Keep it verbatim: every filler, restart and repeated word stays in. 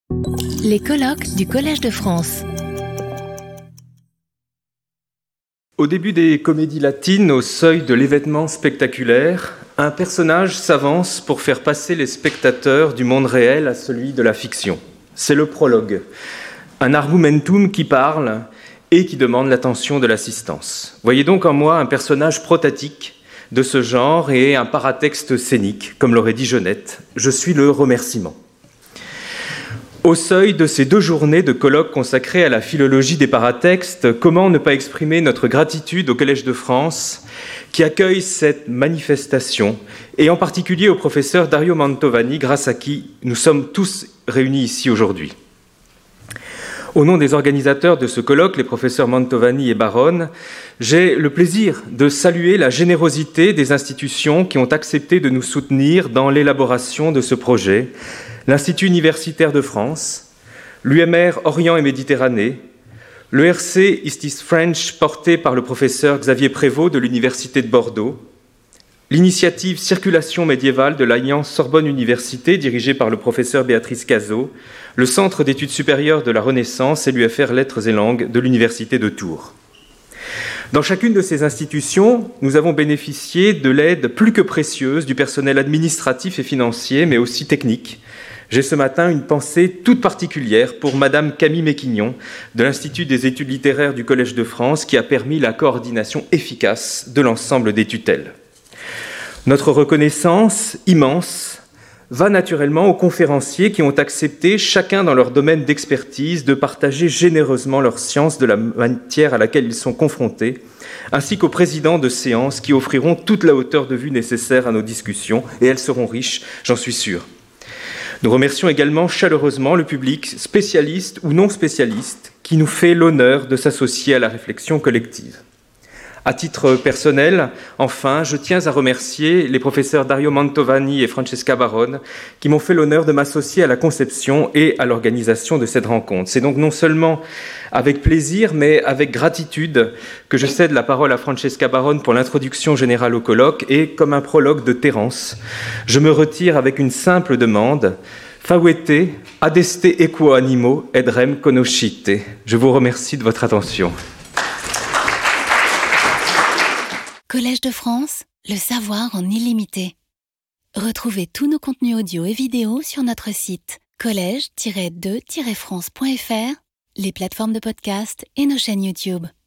Les colloques du Collège de France. Au début des comédies latines, au seuil de l'événement spectaculaire, un personnage s'avance pour faire passer les spectateurs du monde réel à celui de la fiction. C'est le prologue, un argumentum qui parle et qui demande l'attention de l'assistance. Voyez donc en moi un personnage protatique de ce genre et un paratexte scénique, comme l'aurait dit Genette. Je suis le remerciement. Au seuil de ces deux journées de colloques consacrées à la philologie des paratextes, comment ne pas exprimer notre gratitude au Collège de France qui accueille cette manifestation, et en particulier au professeur Dario Mantovani, grâce à qui nous sommes tous réunis ici aujourd'hui. Au nom des organisateurs de ce colloque, les professeurs Mantovani et Baronne, j'ai le plaisir de saluer la générosité des institutions qui ont accepté de nous soutenir dans l'élaboration de ce projet: l'Institut universitaire de France, l'U M R Orient et Méditerranée, le R C Is This French porté par le professeur Xavier Prévost de l'Université de Bordeaux, l'initiative Circulation médiévale de l'Alliance Sorbonne Université dirigée par le professeur Béatrice Cazot, le Centre d'études supérieures de la Renaissance et l'U F R Lettres et Langues de l'Université de Tours. Dans chacune de ces institutions, nous avons bénéficié de l'aide plus que précieuse du personnel administratif et financier, mais aussi technique. J'ai ce matin une pensée toute particulière pour Madame Camille Méquignon de l'Institut des études littéraires du Collège de France qui a permis la coordination efficace de l'ensemble des tutelles. Notre reconnaissance immense va naturellement aux conférenciers qui ont accepté, chacun dans leur domaine d'expertise, de partager généreusement leur science de la matière à laquelle ils sont confrontés, ainsi qu'aux présidents de séances qui offriront toute la hauteur de vue nécessaire à nos discussions, et elles seront riches, j'en suis sûr. Nous remercions également chaleureusement le public, spécialiste ou non spécialiste, qui nous fait l'honneur de s'associer à la réflexion collective. À titre personnel, enfin, je tiens à remercier les professeurs Dario Mantovani et Francesca Baronne qui m'ont fait l'honneur de m'associer à la conception et à l'organisation de cette rencontre. C'est donc non seulement avec plaisir, mais avec gratitude que je cède la parole à Francesca Baronne pour l'introduction générale au colloque et, comme un prologue de Terence, je me retire avec une simple demande: Favete, adeste equo animo, edrem conoscite. Je vous remercie de votre attention. Collège de France, le savoir en illimité. Retrouvez tous nos contenus audio et vidéo sur notre site collège tiret de tiret france point f r, les plateformes de podcast et nos chaînes YouTube.